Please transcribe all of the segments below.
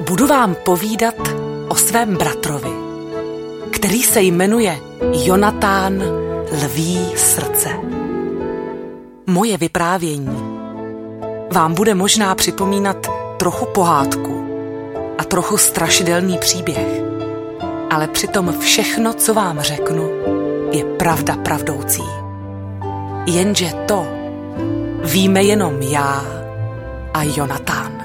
Budu vám povídat o svém bratrovi, který se jmenuje Jonatán Lví srdce. Moje vyprávění vám bude možná připomínat trochu pohádku a trochu strašidelný příběh, ale přitom všechno, co vám řeknu, je pravda pravdoucí. Jenže to víme jenom já a Jonatán.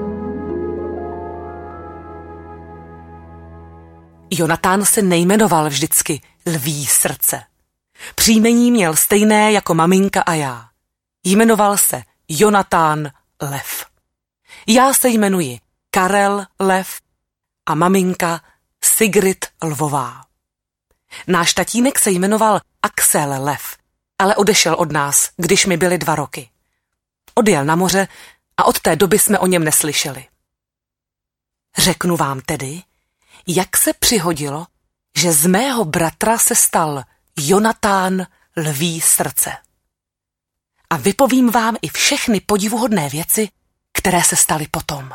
Jonatán se nejmenoval vždycky Lví srdce. Příjmení měl stejné jako maminka a já. Jmenoval se Jonatán Lev. Já se jmenuji Karel Lev a maminka Sigrid Lvová. Náš tatínek se jmenoval Axel Lev, ale odešel od nás, když mi byly 2 roky. Odjel na moře a od té doby jsme o něm neslyšeli. Řeknu vám tedy, jak se přihodilo, že z mého bratra se stal Jonatán Lví srdce. A vypovím vám i všechny podivuhodné věci, které se staly potom.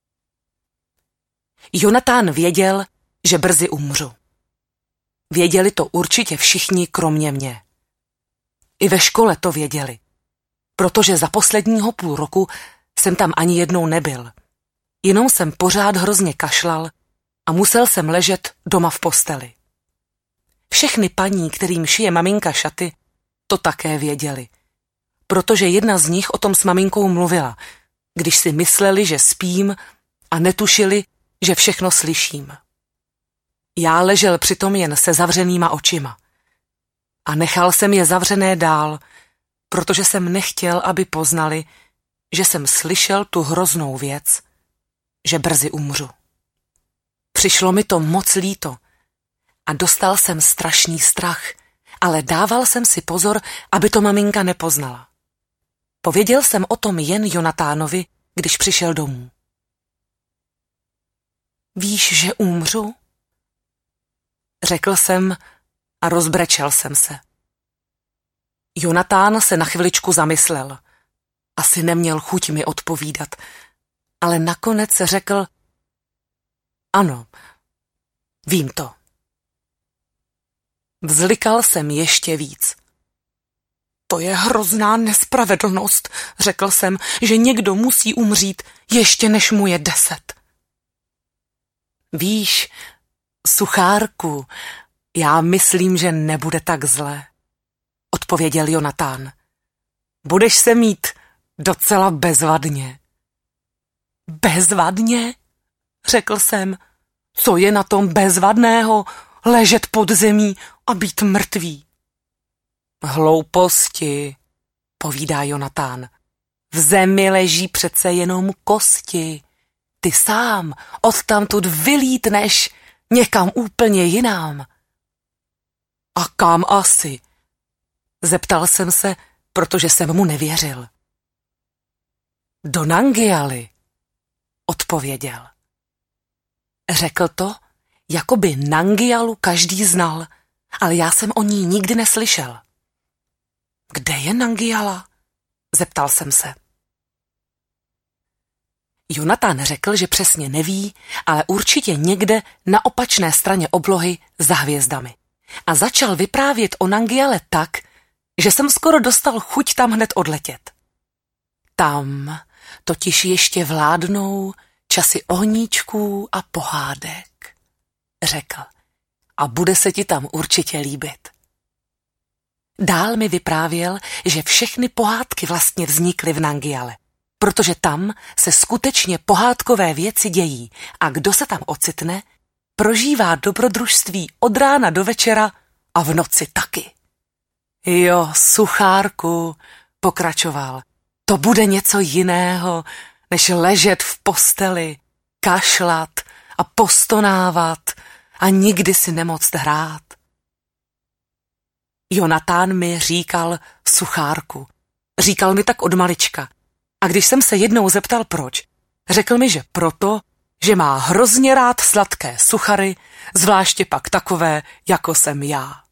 Jonatán věděl, že brzy umřu. Věděli to určitě všichni, kromě mě. I ve škole to věděli, protože za posledního půl roku jsem tam ani jednou nebyl. Jenom jsem pořád hrozně kašlal a musel jsem ležet doma v posteli. Všechny paní, kterým šije maminka šaty, to také věděli, protože jedna z nich o tom s maminkou mluvila, když si mysleli, že spím a netušili, že všechno slyším. Já ležel přitom jen se zavřenýma očima. A nechal jsem je zavřené dál, protože jsem nechtěl, aby poznali, že jsem slyšel tu hroznou věc, že brzy umřu. Přišlo mi to moc líto a dostal jsem strašný strach, ale dával jsem si pozor, aby to maminka nepoznala. Pověděl jsem o tom jen Jonatánovi, když přišel domů. Víš, že umřu? Řekl jsem a rozbrečel jsem se. Jonatán se na chviličku zamyslel. Asi neměl chuť mi odpovídat, ale nakonec se řekl: ano, vím to. Vzlikal jsem ještě víc. To je hrozná nespravedlnost, řekl jsem, že někdo musí umřít ještě než mu je 10. Víš, suchárku, já myslím, že nebude tak zlé, odpověděl Jonatán. Budeš se mít docela bezvadně. Bezvadně? Řekl jsem. Co je na tom bezvadného ležet pod zemí a být mrtvý? Hlouposti, povídá Jonatán. V zemi leží přece jenom kosti. Ty sám odtamtud vylítneš někam úplně jinam. A kam asi? Zeptal jsem se, protože jsem mu nevěřil. Do Nangyaly, odpověděl. Řekl to, jako by Nangyalu každý znal, ale já jsem o ní nikdy neslyšel. Kde je Nangyala? Zeptal jsem se. Jonatán řekl, že přesně neví, ale určitě někde na opačné straně oblohy za hvězdami. A začal vyprávět o Nangyale tak, že jsem skoro dostal chuť tam hned odletět. Tam totiž ještě vládnou časy ohníčků a pohádek, řekl, a bude se ti tam určitě líbit. Dál mi vyprávěl, že všechny pohádky vlastně vznikly v Nangyale, protože tam se skutečně pohádkové věci dějí a kdo se tam ocitne, prožívá dobrodružství od rána do večera a v noci taky. Jo, suchárku, pokračoval, to bude něco jiného, než ležet v posteli, kašlat a postonávat a nikdy si nemoct hrát. Jonatán mi říkal suchárku. Říkal mi tak od malička. A když jsem se jednou zeptal proč, řekl mi, že proto, že má hrozně rád sladké suchary, zvláště pak takové, jako jsem já.